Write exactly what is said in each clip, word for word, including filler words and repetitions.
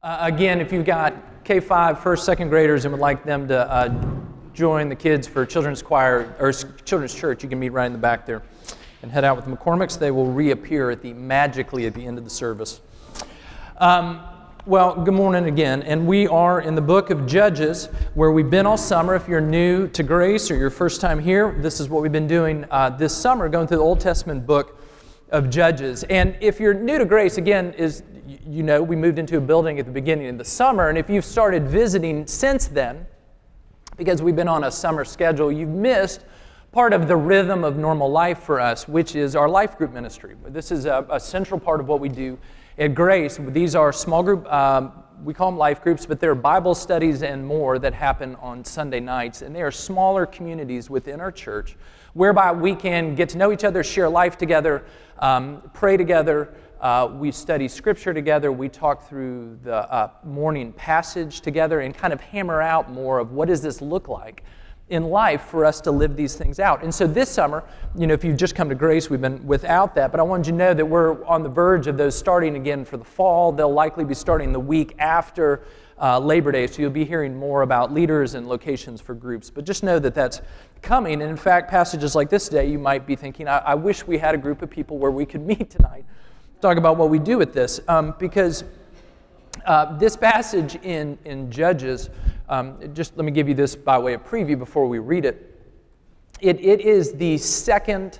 Uh, again, if you've got K five, first, second graders and would like them to uh, join the kids for children's choir or children's church, you can meet right in the back there and head out with the McCormicks. They will reappear at the magically at the end of the service. Um, well, good morning again, and we are in the book of Judges, where we've been all summer. If you're new to Grace or your first time here, this is what we've been doing uh, this summer, going through the Old Testament book of Judges. And if you're new to Grace, again, is you know, we moved into a building at the beginning of the summer, and if you've started visiting since then, because we've been on a summer schedule, you've missed part of the rhythm of normal life for us, which is our life group ministry. This is a, a central part of what we do at Grace. These are small group, um, we call them life groups, but they're Bible studies and more that happen on Sunday nights, and they are smaller communities within our church, whereby we can get to know each other, share life together, um, pray together. Uh, we study Scripture together. We talk through the uh, morning passage together and kind of hammer out more of what does this look like in life for us to live these things out. And so this summer, you know, if you've just come to Grace, we've been without that. But I wanted you to know that we're on the verge of those starting again for the fall. They'll likely be starting the week after uh, Labor Day. So you'll be hearing more about leaders and locations for groups. But just know that that's coming. And in fact, passages like this day, you might be thinking, I, I wish we had a group of people where we could meet tonight. Talk about what we do with this, um, because uh, this passage in, in Judges, um, just let me give you this by way of preview before we read it. It, it is the second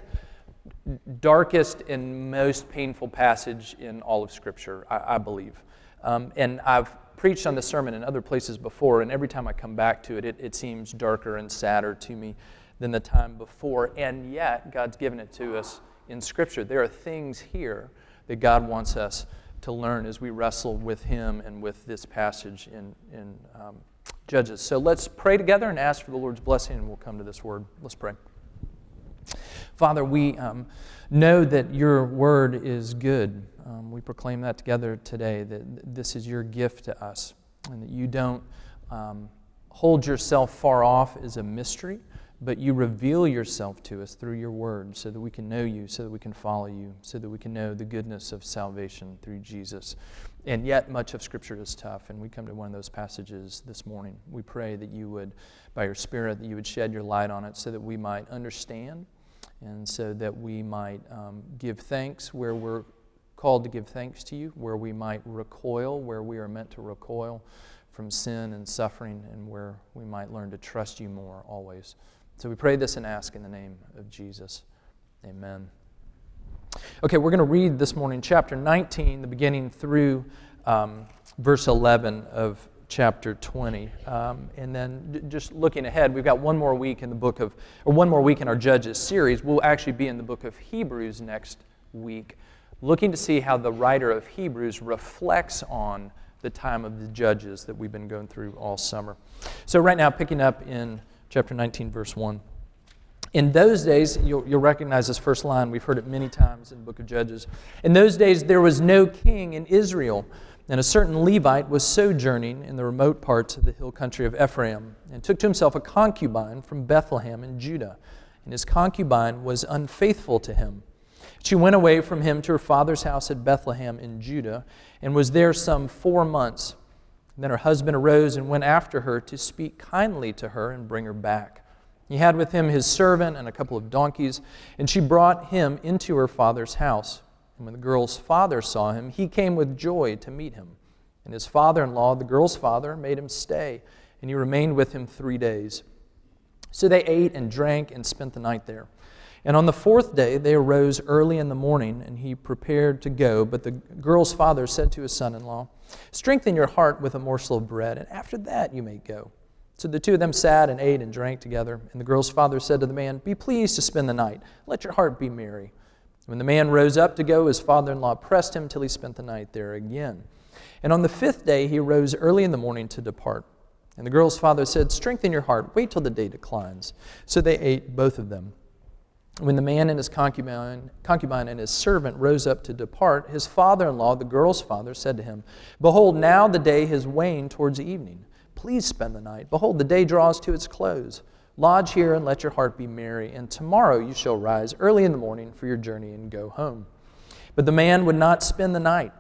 darkest and most painful passage in all of Scripture, I, I believe. Um, and I've preached on this sermon in other places before, and every time I come back to it, it, it seems darker and sadder to me than the time before. And yet, God's given it to us in Scripture. There are things here that God wants us to learn as we wrestle with Him and with this passage in, in um, Judges. So let's pray together and ask for the Lord's blessing, and we'll come to this word. Let's pray. Father, we um, know that your word is good. Um, we proclaim that together today, that this is your gift to us, and that you don't um, hold yourself far off as a mystery, but you reveal yourself to us through your word so that we can know you, so that we can follow you, so that we can know the goodness of salvation through Jesus. And yet much of Scripture is tough, and we come to one of those passages this morning. We pray that you would, by your Spirit, that you would shed your light on it so that we might understand and so that we might um, give thanks where we're called to give thanks to you, where we might recoil, where we are meant to recoil from sin and suffering, and where we might learn to trust you more always. So we pray this and ask in the name of Jesus. Amen. Okay, we're going to read this morning chapter nineteen, the beginning through um, verse eleven of chapter twenty. Um, and then just looking ahead, we've got one more week in the book of, or one more week in our Judges series. We'll actually be in the book of Hebrews next week, looking to see how the writer of Hebrews reflects on the time of the Judges that we've been going through all summer. So right now, picking up in chapter nineteen, verse one. In those days, you'll, you'll recognize this first line. We've heard it many times in the book of Judges. In those days, there was no king in Israel, and a certain Levite was sojourning in the remote parts of the hill country of Ephraim, and took to himself a concubine from Bethlehem in Judah. And his concubine was unfaithful to him. She went away from him to her father's house at Bethlehem in Judah, and was there some four months. Then her husband arose and went after her to speak kindly to her and bring her back. He had with him his servant and a couple of donkeys, and she brought him into her father's house. And when the girl's father saw him, he came with joy to meet him. And his father-in-law, the girl's father, made him stay, and he remained with him three days. So they ate and drank and spent the night there. And on the fourth day they arose early in the morning, and he prepared to go. But the girl's father said to his son-in-law, "Strengthen your heart with a morsel of bread, and after that you may go." So the two of them sat and ate and drank together. And the girl's father said to the man, "Be pleased to spend the night. Let your heart be merry." When the man rose up to go, his father-in-law pressed him till he spent the night there again. And on the fifth day he arose early in the morning to depart. And the girl's father said, "Strengthen your heart. Wait till the day declines." So they ate, both of them. When the man and his concubine, concubine and his servant rose up to depart, his father-in-law, the girl's father, said to him, "Behold, now the day has waned towards evening. Please spend the night. Behold, the day draws to its close. Lodge here and let your heart be merry, and tomorrow you shall rise early in the morning for your journey and go home." But the man would not spend the night.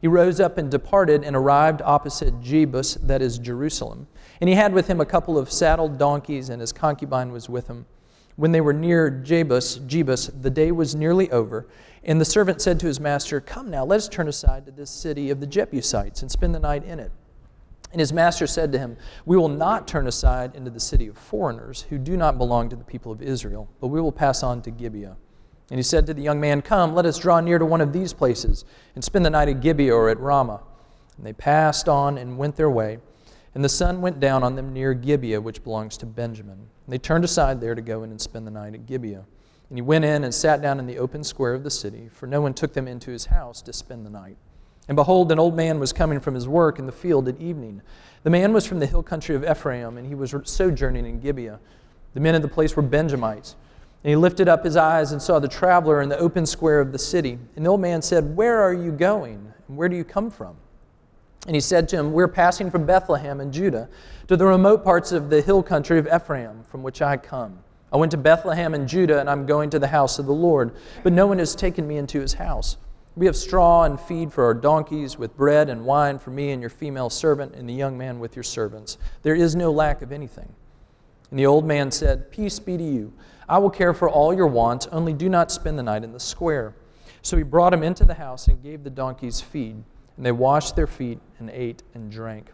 He rose up and departed and arrived opposite Jebus, that is Jerusalem. And he had with him a couple of saddled donkeys, and his concubine was with him. When they were near Jebus, Jebus, the day was nearly over, and the servant said to his master, "Come now, let us turn aside to this city of the Jebusites and spend the night in it." And his master said to him, "We will not turn aside into the city of foreigners who do not belong to the people of Israel, but we will pass on to Gibeah." And he said to the young man, "Come, let us draw near to one of these places and spend the night at Gibeah or at Ramah." And they passed on and went their way. And the sun went down on them near Gibeah, which belongs to Benjamin. And they turned aside there to go in and spend the night at Gibeah. And he went in and sat down in the open square of the city, for no one took them into his house to spend the night. And behold, an old man was coming from his work in the field at evening. The man was from the hill country of Ephraim, and he was sojourning in Gibeah. The men of the place were Benjamites. And he lifted up his eyes and saw the traveler in the open square of the city. And the old man said, "Where are you going? And where do you come from?" And he said to him, "We're passing from Bethlehem in Judah to the remote parts of the hill country of Ephraim, from which I come. I went to Bethlehem in Judah, and I'm going to the house of the Lord, but no one has taken me into his house. We have straw and feed for our donkeys, with bread and wine for me and your female servant, and the young man with your servants. There is no lack of anything." And the old man said, "Peace be to you. I will care for all your wants, only do not spend the night in the square." So he brought him into the house and gave the donkeys feed. And they washed their feet and ate and drank.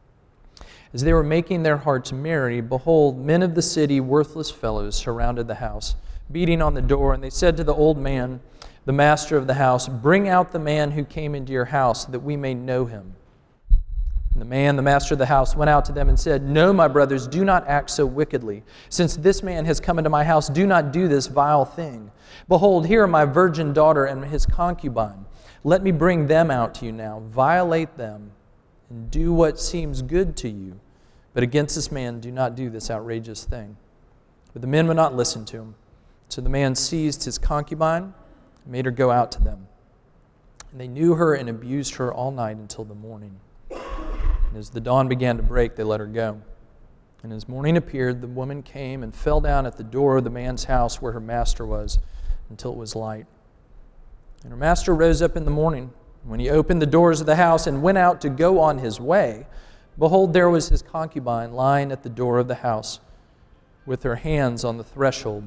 As they were making their hearts merry, behold, men of the city, worthless fellows, surrounded the house, beating on the door. And they said to the old man, the master of the house, "Bring out the man who came into your house, that we may know him." And the man, the master of the house, went out to them and said, "No, my brothers, do not act so wickedly. Since this man has come into my house, do not do this vile thing. Behold, here are my virgin daughter and his concubine. Let me bring them out to you now. Violate them and do what seems good to you. But against this man, do not do this outrageous thing." But the men would not listen to him. So the man seized his concubine and made her go out to them. And they knew her and abused her all night until the morning. And as the dawn began to break, they let her go. And as morning appeared, the woman came and fell down at the door of the man's house where her master was until it was light. And her master rose up in the morning. When he opened the doors of the house and went out to go on his way, behold, there was his concubine lying at the door of the house with her hands on the threshold.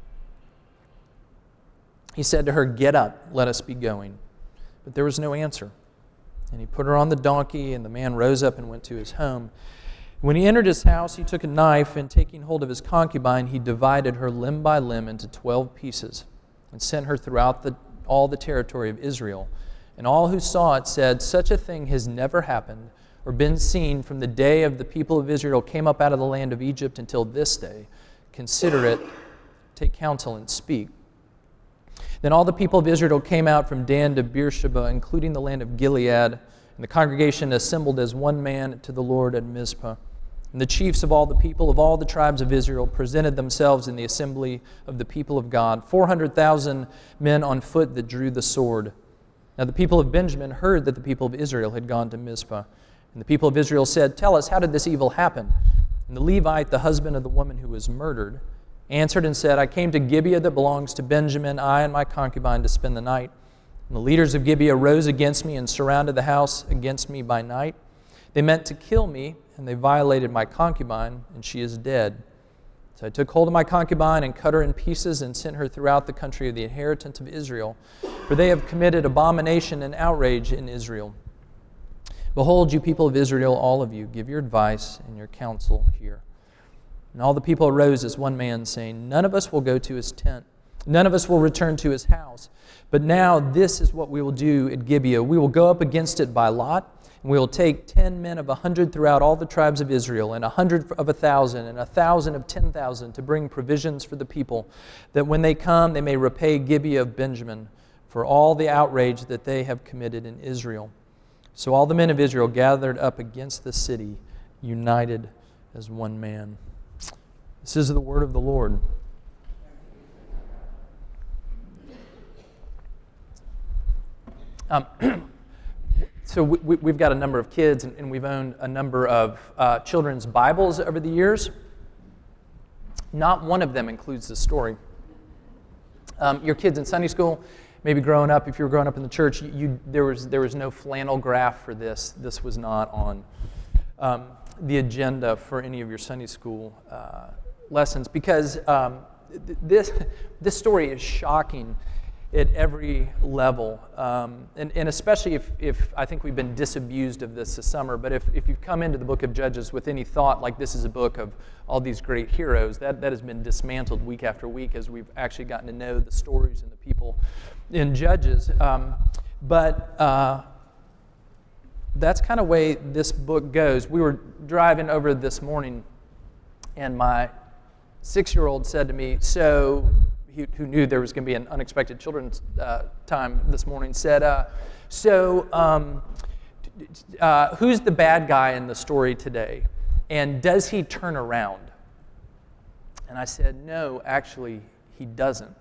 He said to her, "Get up, let us be going." But there was no answer. And he put her on the donkey, and the man rose up and went to his home. When he entered his house, he took a knife, and taking hold of his concubine, he divided her limb by limb into twelve pieces and sent her throughout the all the territory of Israel. And all who saw it said, "Such a thing has never happened or been seen from the day of the people of Israel came up out of the land of Egypt until this day. Consider it, take counsel, and speak." Then all the people of Israel came out from Dan to Beersheba, including the land of Gilead, and the congregation assembled as one man to the Lord at Mizpah. And the chiefs of all the people of all the tribes of Israel presented themselves in the assembly of the people of God, four hundred thousand men on foot that drew the sword. Now the people of Benjamin heard that the people of Israel had gone to Mizpah. And the people of Israel said, "Tell us, how did this evil happen?" And the Levite, the husband of the woman who was murdered, answered and said, "I came to Gibeah that belongs to Benjamin, I and my concubine, to spend the night. And the leaders of Gibeah rose against me and surrounded the house against me by night. They meant to kill me, and they violated my concubine, and she is dead. So I took hold of my concubine and cut her in pieces and sent her throughout the country of the inheritance of Israel, for they have committed abomination and outrage in Israel. Behold, you people of Israel, all of you, give your advice and your counsel here." And all the people arose as one man, saying, "None of us will go to his tent. None of us will return to his house. But now this is what we will do at Gibeah. We will go up against it by lot, and we will take ten men of a hundred throughout all the tribes of Israel, and a hundred of a thousand, and a thousand of ten thousand, to bring provisions for the people, that when they come they may repay Gibeah of Benjamin for all the outrage that they have committed in Israel." So all the men of Israel gathered up against the city, united as one man. This is the word of the Lord. Um, so we, we've got a number of kids, and, and we've owned a number of uh, children's Bibles over the years. Not one of them includes this story. Um, your kids in Sunday school maybe growing up, if you were growing up in the church, you, you there was there was no flannel graph for this. This was not on um, the agenda for any of your Sunday school uh, lessons, because um, th- this this story is shocking at every level, um, and, and especially if, if I think we've been disabused of this this summer, but if, if you've come into the book of Judges with any thought like this is a book of all these great heroes, that, that has been dismantled week after week as we've actually gotten to know the stories and the people in Judges. Um, but uh, that's kind of way this book goes. We were driving over this morning, and my six-year-old said to me, so... who knew there was going to be an unexpected children's uh, time this morning, said, uh, so um, uh, who's the bad guy in the story today? And does he turn around? And I said, no, actually, he doesn't.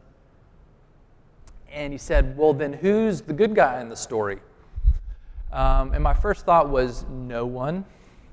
And he said, well, then who's the good guy in the story? Um, and my first thought was, no one.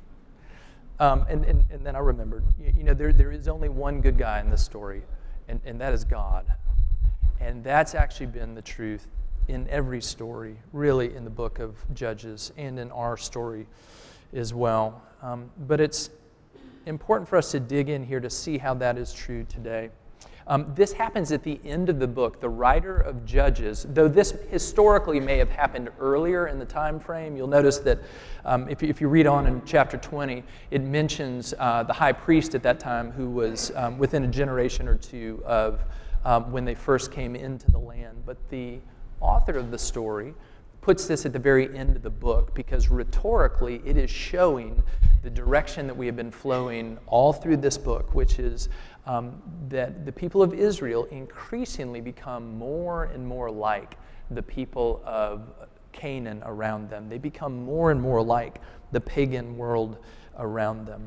Um, and, and, and then I remembered, you, you know, there there is only one good guy in this story. And, and that is God. And that's actually been the truth in every story, really, in the book of Judges and in our story as well. Um, but it's important for us to dig in here to see how that is true today. Um, this happens at the end of the book. The writer of Judges, though this historically may have happened earlier in the time frame, you'll notice that um, if, you, if you read on in chapter twenty, it mentions uh, the high priest at that time who was um, within a generation or two of um, when they first came into the land. But the author of the story puts this at the very end of the book because rhetorically it is showing the direction that we have been flowing all through this book, which is um, that the people of Israel increasingly become more and more like the people of Canaan around them. They become more and more like the pagan world around them.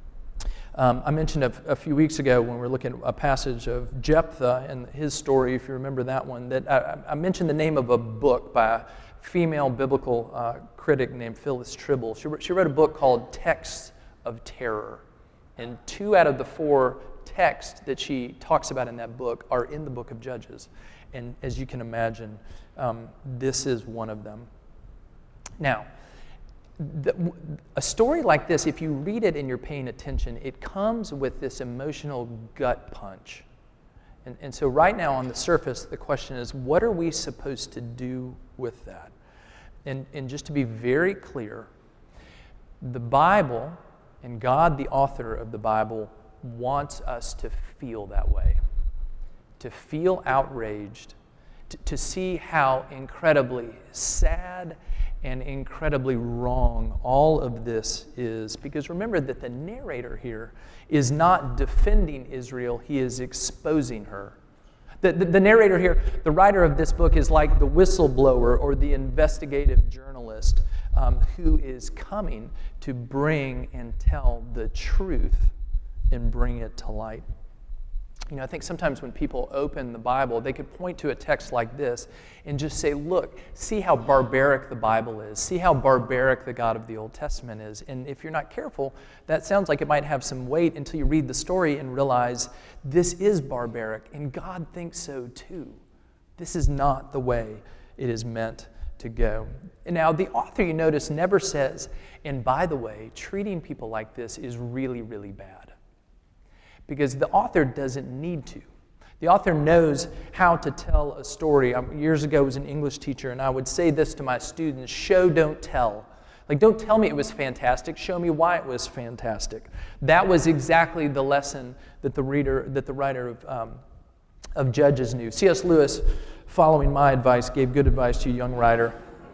Um, I mentioned a, a few weeks ago when we were looking at a passage of Jephthah and his story, if you remember that one, that I, I mentioned the name of a book by a female biblical uh, critic named Phyllis Tribble. She, she wrote a book called Texts of Terror. And two out of the four texts that she talks about in that book are in the book of Judges. And as you can imagine, um, this is one of them. Now, the, a story like this, if you read it and you're paying attention, it comes with this emotional gut punch. And, and so right now on the surface, the question is, what are we supposed to do with that? And, and just to be very clear, the Bible and God, the author of the Bible, wants us to feel that way, to feel outraged, to, to see how incredibly sad and incredibly wrong all of this is. Because remember that the narrator here is not defending Israel, he is exposing her. The, the, the narrator here, the writer of this book, is like the whistleblower or the investigative journalist um, who is coming to bring and tell the truth and bring it to light. You know, I think sometimes when people open the Bible, they could point to a text like this and just say, look, see how barbaric the Bible is. See how barbaric the God of the Old Testament is. And if you're not careful, that sounds like it might have some weight until you read the story and realize this is barbaric, and God thinks so too. This is not the way it is meant to go. And now, the author, you notice, never says, and by the way, treating people like this is really, really bad. Because the author doesn't need to. The author knows how to tell a story. Um, years ago, I was an English teacher, and I would say this to my students: show, don't tell. Like, don't tell me it was fantastic. Show me why it was fantastic. That was exactly the lesson that the reader, that the writer of, um, of Judges knew. C S Lewis, following my advice, gave good advice to a young writer.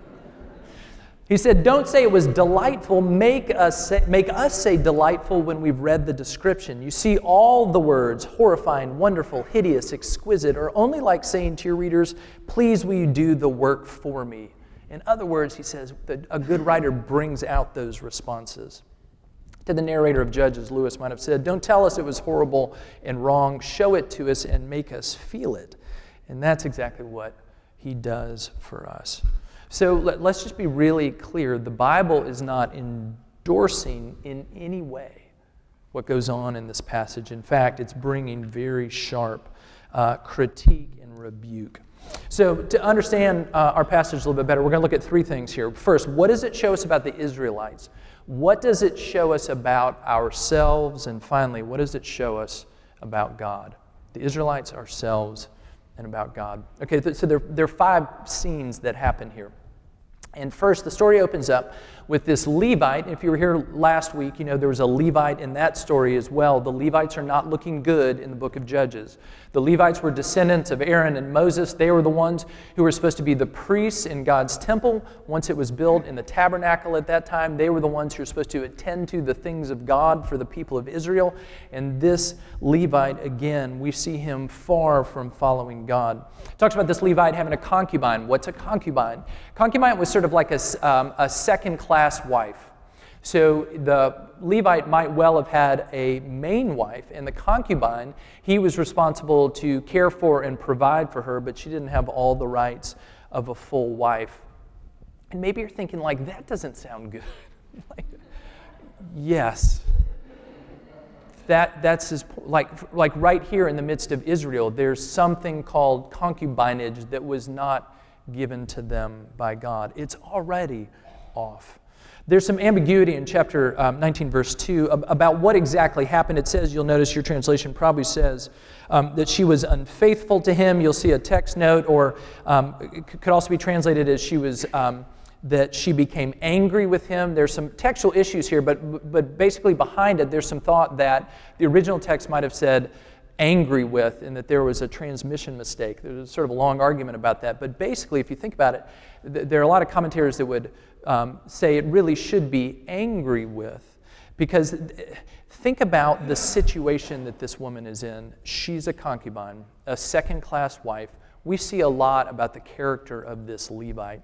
He said, don't say it was delightful, make us say, make us say delightful when we've read the description. You see, all the words, horrifying, wonderful, hideous, exquisite, are only like saying to your readers, please will you do the work for me. In other words, he says, that a good writer brings out those responses. To the narrator of Judges, Lewis might have said, don't tell us it was horrible and wrong, show it to us and make us feel it. And that's exactly what he does for us. So let, let's just be really clear. The Bible is not endorsing in any way what goes on in this passage. In fact, it's bringing very sharp uh, critique and rebuke. So to understand uh, our passage a little bit better, we're going to look at three things here. First, what does it show us about the Israelites? What does it show us about ourselves? And finally, what does it show us about God? The Israelites, ourselves, and about God. Okay, th- so there, there are five scenes that happen here. And first, the story opens up with this Levite. If you were here last week, you know there was a Levite in that story as well. The Levites are not looking good in the book of Judges. The Levites were descendants of Aaron and Moses. They were the ones who were supposed to be the priests in God's temple. Once it was built in the tabernacle at that time, they were the ones who were supposed to attend to the things of God for the people of Israel. And this Levite, again, we see him far from following God. It talks about this Levite having a concubine. What's a concubine? Concubine was sort of like a, um, a second-class wife. So the Levite might well have had a main wife, and the concubine, he was responsible to care for and provide for her, but she didn't have all the rights of a full wife. And maybe you're thinking, like, that doesn't sound good. Like, yes. That that's his, like like right here in the midst of Israel, there's something called concubinage that was not given to them by God. It's already off. There's some ambiguity in chapter um, nineteen, verse two, about what exactly happened. It says, you'll notice your translation probably says um, that she was unfaithful to him. You'll see a text note, or um, it could also be translated as she was um, that she became angry with him. There's some textual issues here, but but basically behind it, there's some thought that the original text might have said angry with, and that there was a transmission mistake. There's sort of a long argument about that. But basically, if you think about it, th- there are a lot of commentators that would um, say it really should be angry with, because th- think about the situation that this woman is in. She's a concubine, a second-class wife. We see a lot about the character of this Levite.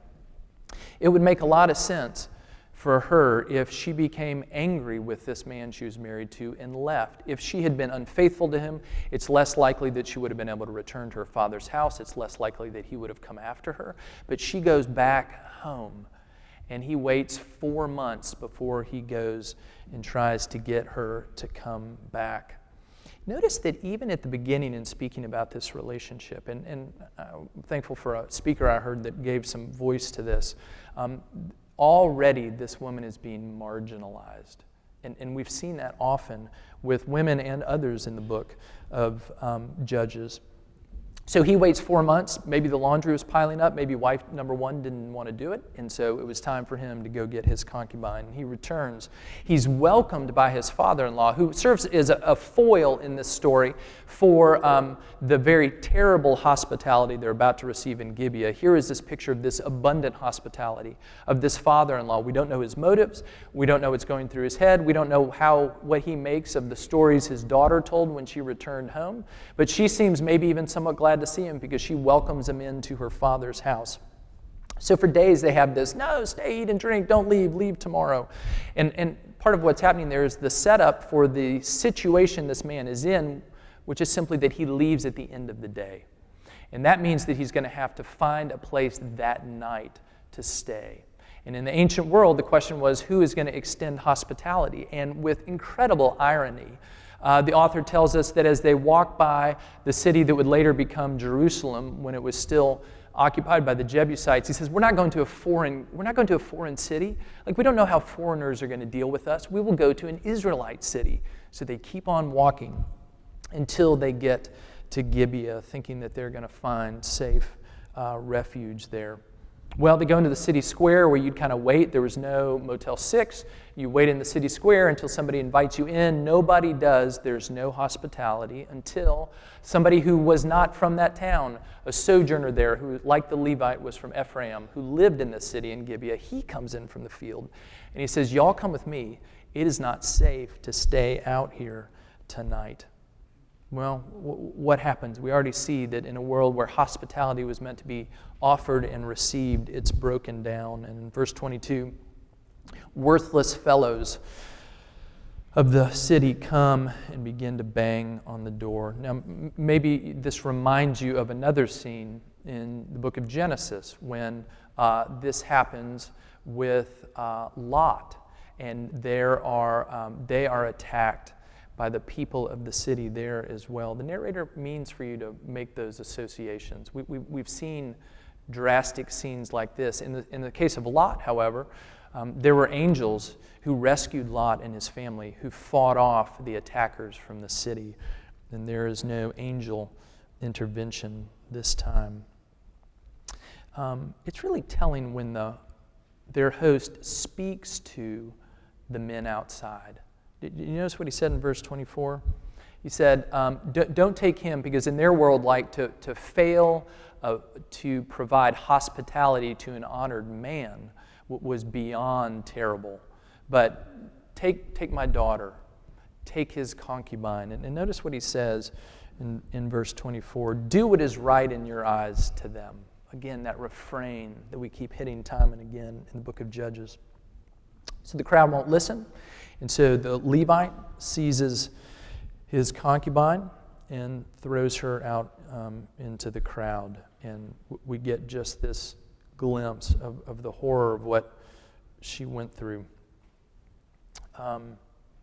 It would make a lot of sense for her if she became angry with this man she was married to and left. If she had been unfaithful to him, it's less likely that she would have been able to return to her father's house. It's less likely that he would have come after her. But she goes back home, and he waits four months before he goes and tries to get her to come back. Notice that even at the beginning in speaking about this relationship, and, and I'm thankful for a speaker I heard that gave some voice to this, um, already this woman is being marginalized. And, and we've seen that often with women and others in the book of um, Judges. So he waits four months. Maybe the laundry was piling up. Maybe wife number one didn't want to do it. And so it was time for him to go get his concubine. He returns. He's welcomed by his father-in-law, who serves as a, a foil in this story for um, the very terrible hospitality they're about to receive in Gibeah. Here is this picture of this abundant hospitality of this father-in-law. We don't know his motives. We don't know what's going through his head. We don't know how what he makes of the stories his daughter told when she returned home. But she seems maybe even somewhat glad to see him because she welcomes him into her father's house. So for days they have this, no, stay, eat, and drink, don't leave, leave tomorrow. And, and part of what's happening there is the setup for the situation this man is in, which is simply that he leaves at the end of the day. And that means that he's going to have to find a place that night to stay. And in the ancient world, the question was, who is going to extend hospitality? And with incredible irony, Uh, the author tells us that as they walk by the city that would later become Jerusalem when it was still occupied by the Jebusites, he says, we're not going to a foreign, we're not going to a foreign city. Like, we don't know how foreigners are going to deal with us. We will go to an Israelite city. So they keep on walking until they get to Gibeah, thinking that they're going to find safe uh, refuge there. Well, they go into the city square where you'd kind of wait. There was no Motel six. You wait in the city square until somebody invites you in. Nobody does. There's no hospitality until somebody who was not from that town, a sojourner there who, like the Levite, was from Ephraim, who lived in the city in Gibeah, he comes in from the field. And he says, y'all come with me. It is not safe to stay out here tonight. Well, w- what happens? We already see that in a world where hospitality was meant to be offered and received, it's broken down. And in verse twenty-two, worthless fellows of the city come and begin to bang on the door. Now, m- maybe this reminds you of another scene in the book of Genesis when uh, this happens with uh, Lot, and there are um, they are attacked by the people of the city there as well. The narrator means for you to make those associations. We, we, we've seen drastic scenes like this. In the, in the case of Lot, however, um, there were angels who rescued Lot and his family, who fought off the attackers from the city. And there is no angel intervention this time. Um, it's really telling when the their host speaks to the men outside. Did you notice what he said in verse twenty-four? He said, um, don't take him, because in their world, like to, to fail uh, to provide hospitality to an honored man w- was beyond terrible. But take take my daughter, take his concubine. And, and notice what he says in, in verse twenty-four. Do what is right in your eyes to them. Again, that refrain that we keep hitting time and again in the book of Judges. So the crowd won't listen. And so the Levite seizes his concubine and throws her out um, into the crowd. And w- we get just this glimpse of, of the horror of what she went through. Um,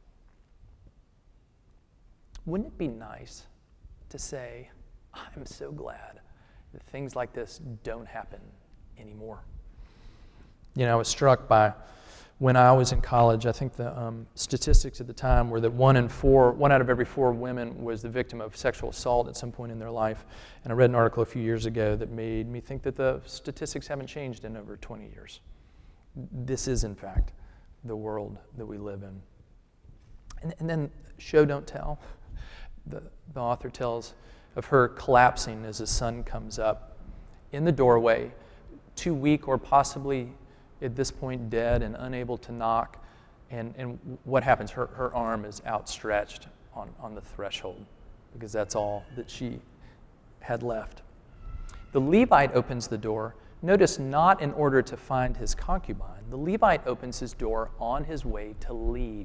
wouldn't it be nice to say, I'm so glad that things like this don't happen anymore? You know, I was struck by, when I was in college, I think the um, statistics at the time were that one in four, one out of every four women was the victim of sexual assault at some point in their life. And I read an article a few years ago that made me think that the statistics haven't changed in over twenty years. This is, in fact, the world that we live in. And, and then, show, don't tell. The, the author tells of her collapsing as the sun comes up in the doorway, too weak or possibly at this point dead and unable to knock. And, and what happens? Her, her arm is outstretched on, on the threshold, because that's all that she had left. The Levite opens the door. Notice, not in order to find his concubine. The Levite opens his door on his way to leave.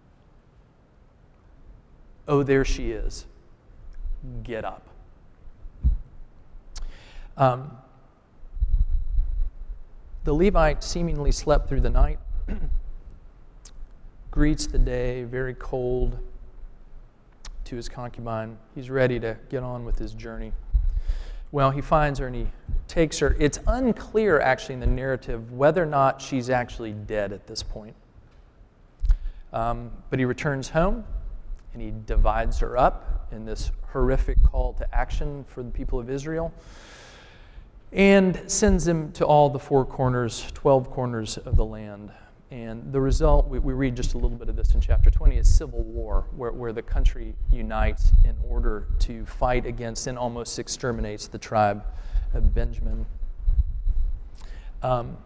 Oh, there she is. Get up. Um, the Levite seemingly slept through the night, greets the day very cold to his concubine. He's ready to get on with his journey. Well, he finds her and he takes her. It's unclear, actually, in the narrative whether or not she's actually dead at this point. Um, but he returns home and he divides her up in this horrific call to action for the people of Israel, and sends them to all the four corners, twelve corners of the land. And the result, we, we read just a little bit of this in chapter twenty, is civil war, where, where the country unites in order to fight against and almost exterminates the tribe of Benjamin. Um,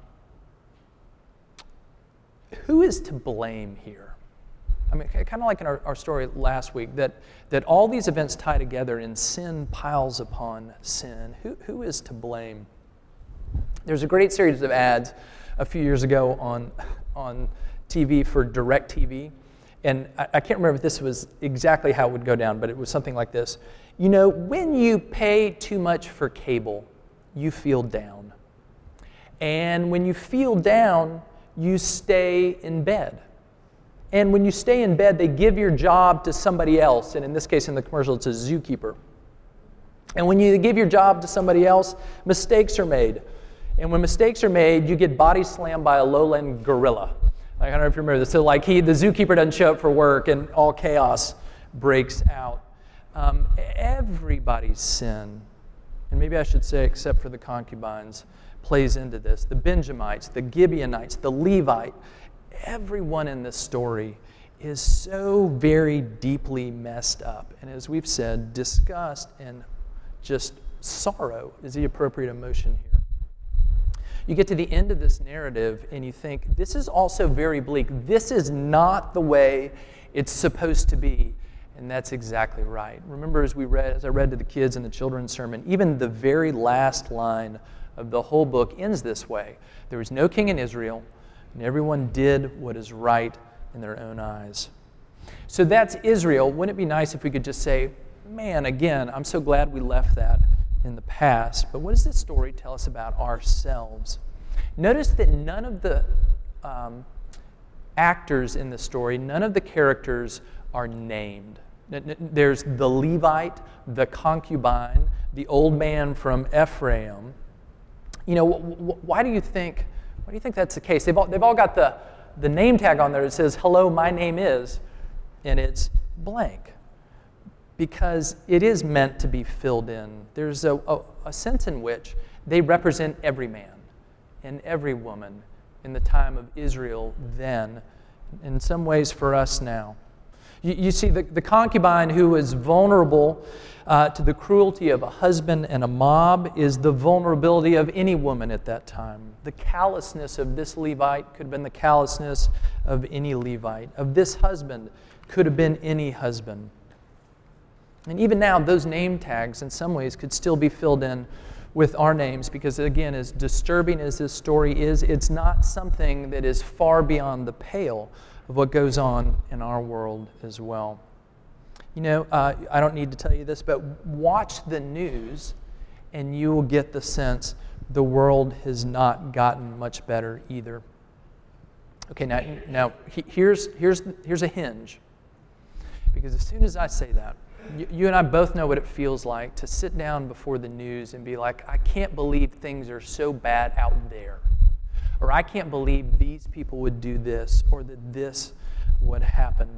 who is to blame here? I mean, kind of like in our, our story last week, that, that all these events tie together and sin piles upon sin. Who, who is to blame? There's a great series of ads a few years ago on, on T V for DirecTV, and I, I can't remember if this was exactly how it would go down, but it was something like this. You know, when you pay too much for cable, you feel down. And when you feel down, you stay in bed. And when you stay in bed, they give your job to somebody else. And in this case, in the commercial, it's a zookeeper. And when you give your job to somebody else, mistakes are made. And when mistakes are made, you get body slammed by a lowland gorilla. Like, I don't know if you remember this. So like he, the zookeeper doesn't show up for work and all chaos breaks out. Um, everybody's sin, and maybe I should say except for the concubines, plays into this. The Benjamites, the Gibeonites, the Levite, everyone in this story is so very deeply messed up. And as we've said, disgust and just sorrow is the appropriate emotion here. You get to the end of this narrative and you think, this is also very bleak. This is not the way it's supposed to be. And that's exactly right. Remember, as we read, as I read to the kids in the children's sermon, even the very last line of the whole book ends this way. There was no king in Israel, and everyone did what is right in their own eyes. So that's Israel. Wouldn't it be nice if we could just say, man, again, I'm so glad we left that in the past. But what does this story tell us about ourselves? Notice that none of the um, actors in the story. None of the characters are named. There's the Levite, the concubine, the old man from Ephraim. You know, why do you think? Why do you think that's the case? They've all, they've all got the, the name tag on there that says, "Hello, my name is," and it's blank. Because it is meant to be filled in. There's a, a, a sense in which they represent every man and every woman in the time of Israel then, in some ways for us now. You, you see, the, the concubine who is vulnerable uh, to the cruelty of a husband and a mob is the vulnerability of any woman at that time. The callousness of this Levite could have been the callousness of any Levite. Of this husband could have been any husband. And even now, those name tags in some ways could still be filled in with our names because, again, as disturbing as this story is, it's not something that is far beyond the pale of what goes on in our world as well. You know, uh, I don't need to tell you this, but watch the news and you will get the sense the world has not gotten much better either. Okay, now, now here's, here's, here's a hinge. Because as soon as I say that, you, you and I both know what it feels like to sit down before the news and be like, I can't believe things are so bad out there. Or I can't believe these people would do this or that this would happen.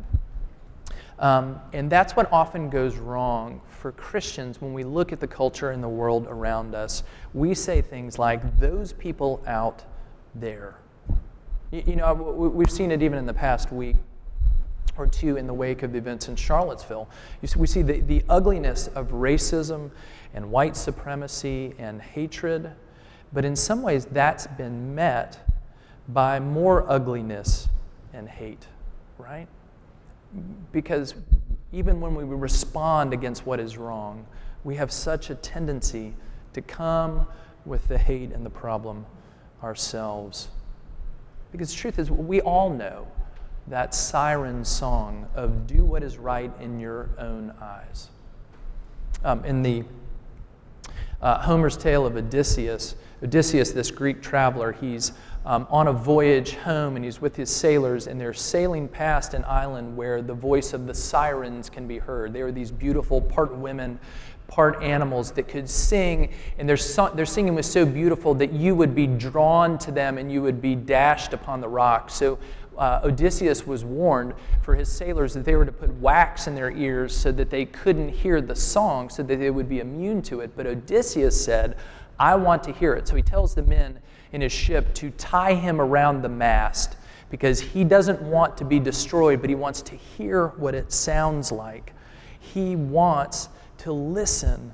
Um, and that's what often goes wrong for Christians when we look at the culture and the world around us. We say things like, those people out there. You, you know, we've seen it even in the past week or two in the wake of the events in Charlottesville. You see, we see the, the ugliness of racism and white supremacy and hatred, but in some ways that's been met by more ugliness and hate, right? Because even when we respond against what is wrong, we have such a tendency to come with the hate and the problem ourselves. Because the truth is, we all know that siren song of do what is right in your own eyes. Um, in the uh, Homer's tale of Odysseus, Odysseus, this Greek traveler, he's um, on a voyage home and he's with his sailors and they're sailing past an island where the voice of the sirens can be heard. They are these beautiful part women, part animals that could sing, and their, so- their singing was so beautiful that you would be drawn to them and you would be dashed upon the rocks. So uh, Odysseus was warned for his sailors that they were to put wax in their ears so that they couldn't hear the song, so that they would be immune to it. But Odysseus said, I want to hear it. So he tells the men in his ship to tie him around the mast because he doesn't want to be destroyed, but he wants to hear what it sounds like. He wants to listen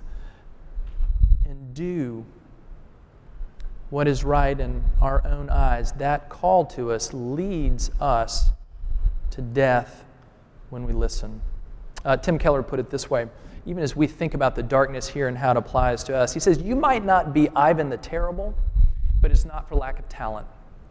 and do what is right in our own eyes. That call to us leads us to death when we listen. Uh, Tim Keller put it this way, even as we think about the darkness here and how it applies to us. He says, you might not be Ivan the Terrible, but it's not for lack of talent.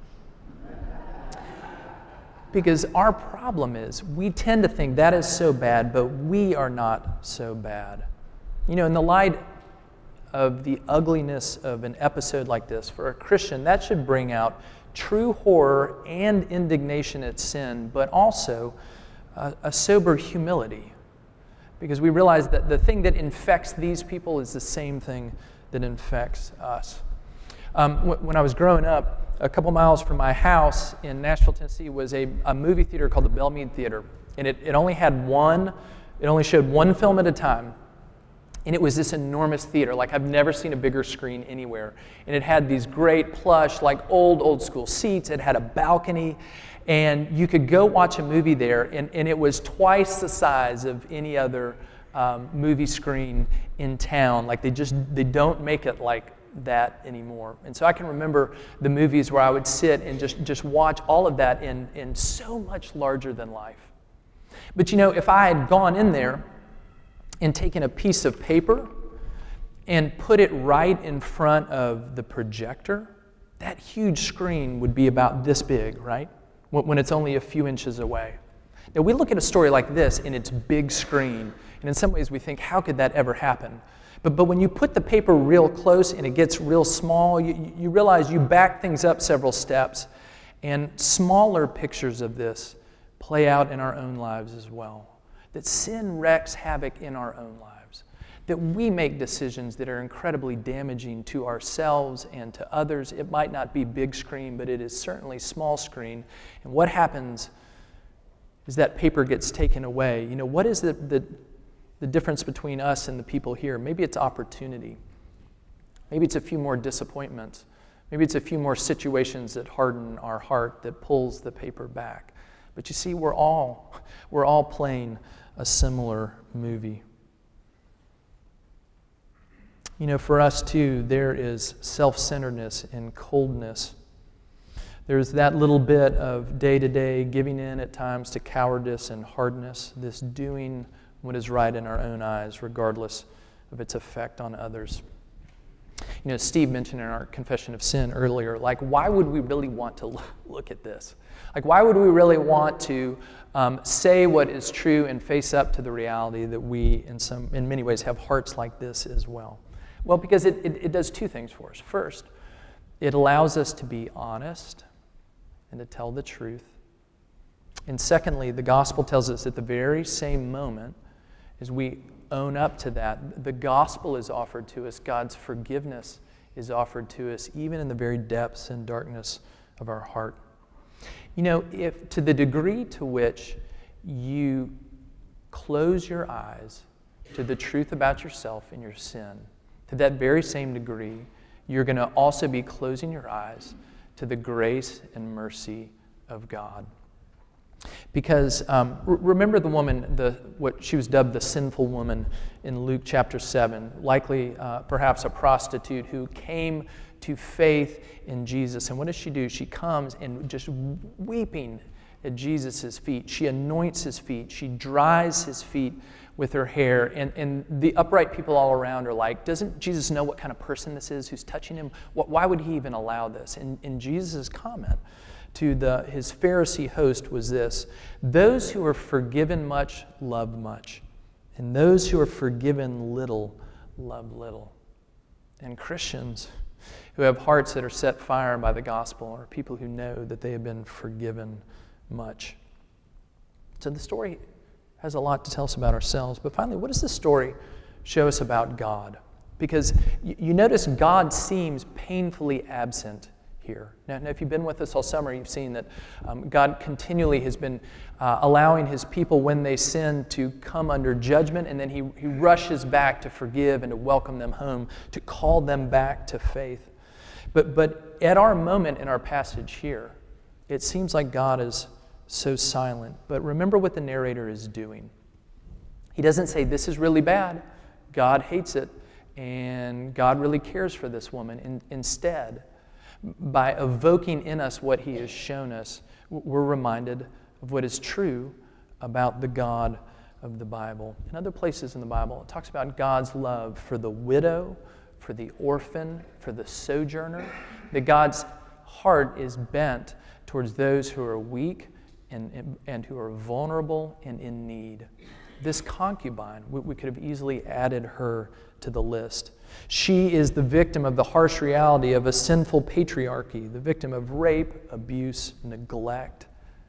Because our problem is we tend to think that is so bad, but we are not so bad. You know, in the light of the ugliness of an episode like this, for a Christian, that should bring out true horror and indignation at sin, but also a, a sober humility. Because we realize that the thing that infects these people is the same thing that infects us. Um, when I was growing up, a couple miles from my house in Nashville, Tennessee, was a, a movie theater called the Belmead Theater. And it, it only had one, it only showed one film at a time. And it was this enormous theater. Like, I've never seen a bigger screen anywhere. And it had these great plush, like old, old school seats. It had a balcony. And you could go watch a movie there, and, and it was twice the size of any other um, movie screen in town. Like, they just, they don't make it like that anymore. And so I can remember the movies where I would sit and just, just watch all of that in, in so much larger than life. But you know, if I had gone in there and taken a piece of paper and put it right in front of the projector, that huge screen would be about this big, right? When it's only a few inches away. Now, we look at a story like this in its big screen, and in some ways we think, how could that ever happen? But, but when you put the paper real close and it gets real small, you, you realize you back things up several steps, And smaller pictures of this play out in our own lives as well. That sin wreaks havoc in our own lives. That we make decisions that are incredibly damaging to ourselves and to others. It might not be big screen, but it is certainly small screen. And what happens is that paper gets taken away. You know, what is the, the, the difference between us and the people here? Maybe it's opportunity. Maybe it's a few more disappointments. Maybe it's a few more situations that harden our heart, that pulls the paper back. But you see, we're all, we're all playing a similar movie. You know, for us too, there is self-centeredness and coldness. There's that little bit of day-to-day giving in at times to cowardice and hardness, this doing what is right in our own eyes, regardless of its effect on others. You know, Steve mentioned in our confession of sin earlier, like, why would we really want to look at this? Like, why would we really want to um, say what is true and face up to the reality that we, in some, in many ways, have hearts like this as well? Well, because it, it, it does two things for us. First, it allows us to be honest and to tell the truth. And secondly, the gospel tells us at the very same moment as we own up to that, the gospel is offered to us. God's forgiveness is offered to us, even in the very depths and darkness of our heart. You know, if to the degree to which you close your eyes to the truth about yourself and your sin, to that very same degree, you're going to also be closing your eyes to the grace and mercy of God. Because um, r- remember the woman, the what she was dubbed the sinful woman in Luke chapter seven, likely uh, perhaps a prostitute who came to faith in Jesus. And what does she do? She comes and just weeping at Jesus' feet. She anoints his feet. She dries his feet with her hair. And, and the upright people all around are like, doesn't Jesus know what kind of person this is who's touching him? What, why would he even allow this? And, and Jesus' comment to the, his Pharisee host was this: those who are forgiven much love much, and those who are forgiven little love little. And Christians who have hearts that are set fire by the gospel are people who know that they have been forgiven much. So the story has a lot to tell us about ourselves, but finally, what does the story show us about God? Because you, you notice God seems painfully absent here. Now, now, if you've been with us all summer, you've seen that um, God continually has been uh, allowing his people, when they sin, to come under judgment, and then he, he rushes back to forgive and to welcome them home, to call them back to faith. But, but at our moment in our passage here, it seems like God is so silent. But remember what the narrator is doing. He doesn't say, this is really bad, God hates it, and God really cares for this woman. In, instead, by evoking in us what he has shown us, we're reminded of what is true about the God of the Bible. In other places in the Bible, it talks about God's love for the widow, for the orphan, for the sojourner, that God's heart is bent towards those who are weak and, and, and who are vulnerable and in need. This concubine, we, we could have easily added her to the list. She is the victim of the harsh reality of a sinful patriarchy, the victim of rape, abuse, neglect.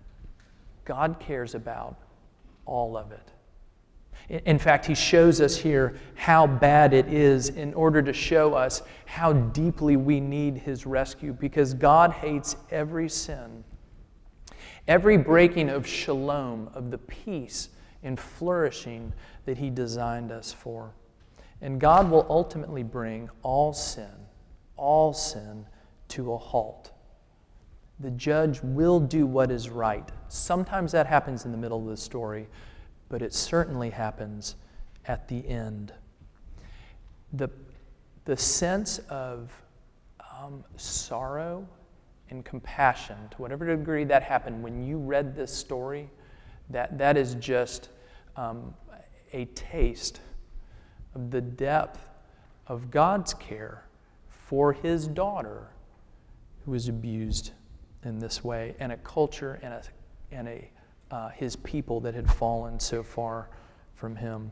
God cares about all of it. In fact, he shows us here how bad it is in order to show us how deeply we need his rescue, because God hates every sin, every breaking of shalom, of the peace and flourishing that he designed us for. And God will ultimately bring all sin, all sin to a halt. The judge will do what is right. Sometimes that happens in the middle of the story, but it certainly happens at the end. The, the sense of um, sorrow and compassion, to whatever degree that happened when you read this story, that, that is just um, a taste of the depth of God's care for his daughter who was abused in this way, and a culture and a, and a uh, his people that had fallen so far from him.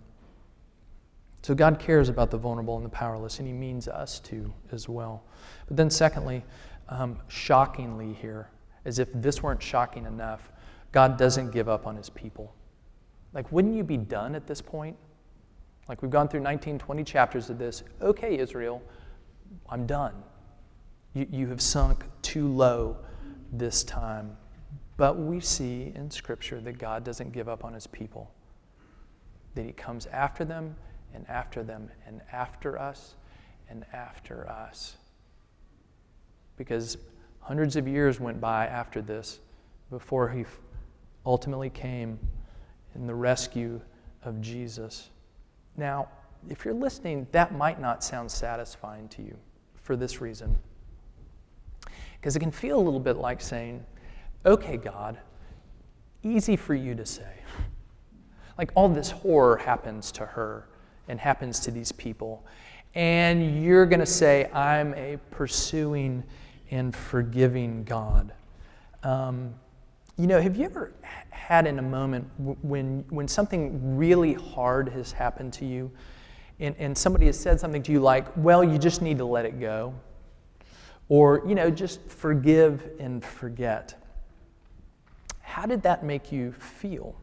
So God cares about the vulnerable and the powerless, and he means us to as well. But then secondly, um, shockingly here, As if this weren't shocking enough, God doesn't give up on his people. Like, wouldn't you be done at this point? Like, we've gone through nineteen, twenty chapters of this. Okay, Israel, I'm done. You, you have sunk too low this time. But we see in Scripture that God doesn't give up on his people, that he comes after them and after them and after us and after us. Because hundreds of years went by after this before he ultimately came in the rescue of Jesus. Now, if you're listening, that might not sound satisfying to you for this reason. Because it can feel a little bit like saying, okay, God, easy for you to say. Like, all this horror happens to her and happens to these people. And you're going to say, I'm a pursuing and forgiving God. Um, you know, have you ever had in a moment when when something really hard has happened to you and, and somebody has said something to you like, well, you just need to let it go? Or, you know, just forgive and forget. How did that make you feel?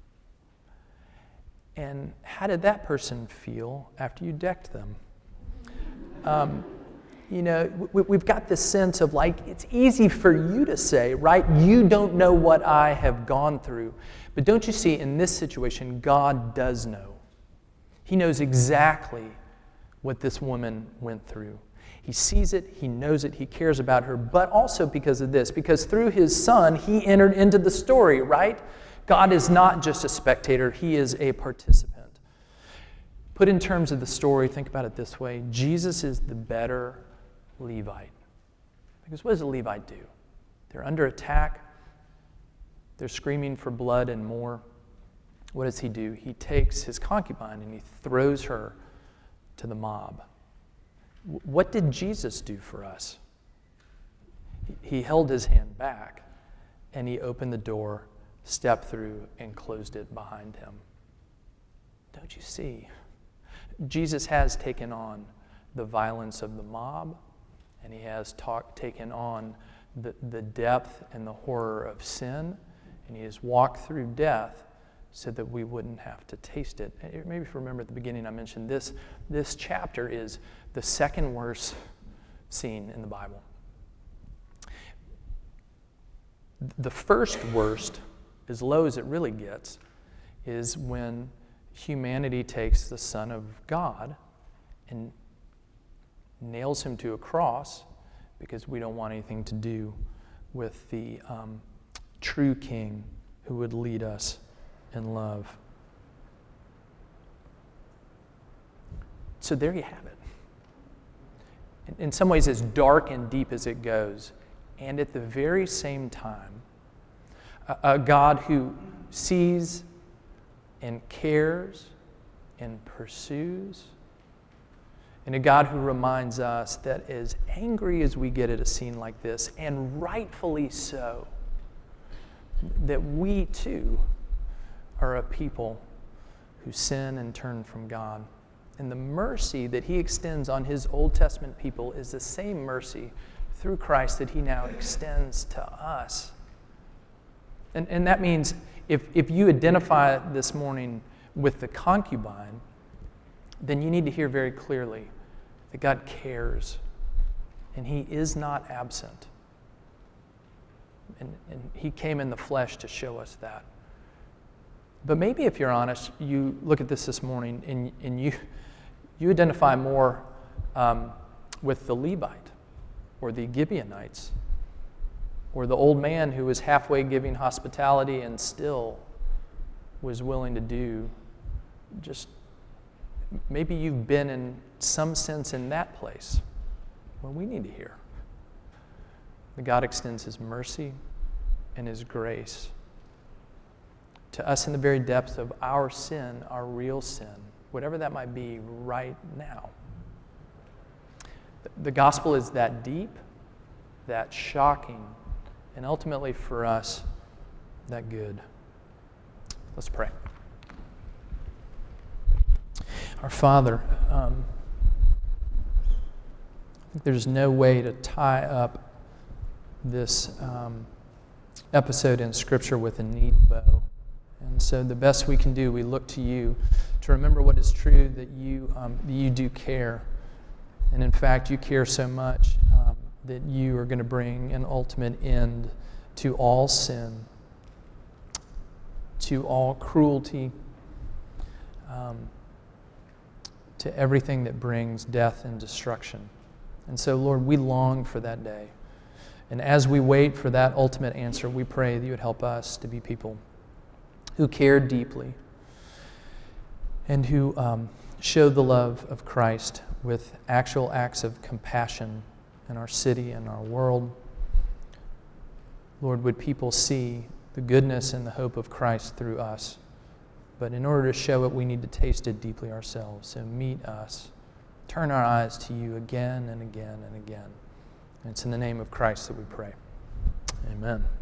And how did that person feel after you decked them? Um, you know, we, we've got this sense of like, it's easy for you to say, right? You don't know what I have gone through. But don't you see, in this situation, God does know. He knows exactly what this woman went through. He sees it, he knows it, he cares about her, but also because of this, because through his son, he entered into the story, right? God is not just a spectator, he is a participant. Put in terms of the story, think about it this way. Jesus is the better Levite. Because what does a Levite do? They're under attack. They're screaming for blood and more. What does he do? He takes his concubine and he throws her to the mob. What did Jesus do for us? He held his hand back and he opened the door, stepped through, and closed it behind him. Don't you see? Jesus has taken on the violence of the mob, and he has talk, taken on the, the depth and the horror of sin, and he has walked through death so that we wouldn't have to taste it. Maybe if you remember at the beginning I mentioned this, this chapter is the second worst scene in the Bible. The first worst, as low as it really gets, is when humanity takes the Son of God and nails him to a cross because we don't want anything to do with the um, true King who would lead us in love. So there you have it. In, in some ways, as dark and deep as it goes, and at the very same time, a, a God who sees and cares and pursues, and a God who reminds us that as angry as we get at a scene like this, and rightfully so, that we too are a people who sin and turn from God. And the mercy that he extends on his Old Testament people is the same mercy through Christ that he now extends to us. And, and that means if, if you identify this morning with the concubine, then you need to hear very clearly that God cares and he is not absent. And, and he came in the flesh to show us that. But maybe if you're honest, you look at this this morning and, and you, you identify more um, with the Levite or the Gibeonites or the old man who was halfway giving hospitality and still was willing to do just, maybe you've been in some sense in that place. Well, we need to hear that God extends his mercy and his grace to us in the very depths of our sin, our real sin, whatever that might be right now. The gospel is that deep, that shocking, and ultimately for us, that good. Let's pray. Our Father, um, I think there's no way to tie up this um, episode in Scripture with a neat bow. And so the best we can do, we look to you to remember what is true, that you, um, that you do care. And in fact, you care so much um, that you are going to bring an ultimate end to all sin, to all cruelty, um, to everything that brings death and destruction. And so, Lord, we long for that day. And as we wait for that ultimate answer, we pray that you would help us to be people who care deeply and who um, show the love of Christ with actual acts of compassion in our city and our world. Lord, would people see the goodness and the hope of Christ through us? But in order to show it, we need to taste it deeply ourselves. So meet us. Turn our eyes to you again and again and again. And it's in the name of Christ that we pray. Amen.